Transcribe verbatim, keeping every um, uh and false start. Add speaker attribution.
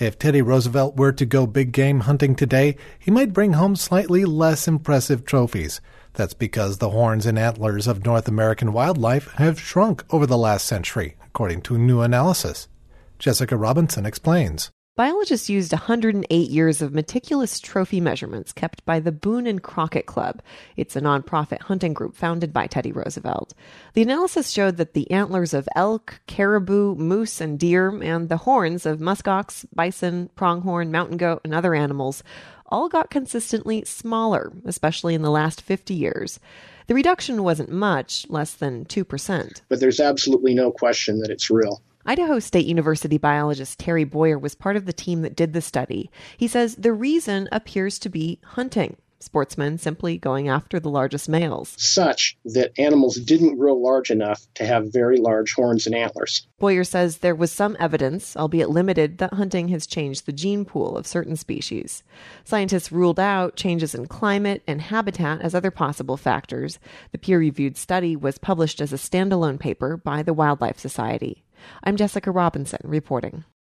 Speaker 1: If Teddy Roosevelt were to go big game hunting today, he might bring home slightly less impressive trophies. That's because the horns and antlers of North American wildlife have shrunk over the last century, according to new analysis. Jessica Robinson explains.
Speaker 2: Biologists used one hundred eight years of meticulous trophy measurements kept by the Boone and Crockett Club. It's a nonprofit hunting group founded by Teddy Roosevelt. The analysis showed that the antlers of elk, caribou, moose, and deer, and the horns of muskox, bison, pronghorn, mountain goat, and other animals all got consistently smaller, especially in the last fifty years. The reduction wasn't much, less than two percent.
Speaker 3: But there's absolutely no question that it's real.
Speaker 2: Idaho State University biologist Terry Boyer was part of the team that did the study. He says the reason appears to be hunting. Sportsmen simply going after the largest males.
Speaker 3: Such that animals didn't grow large enough to have very large horns and antlers.
Speaker 2: Boyer says there was some evidence, albeit limited, that hunting has changed the gene pool of certain species. Scientists ruled out changes in climate and habitat as other possible factors. The peer-reviewed study was published as a standalone paper by the Wildlife Society. I'm Jessica Robinson, reporting.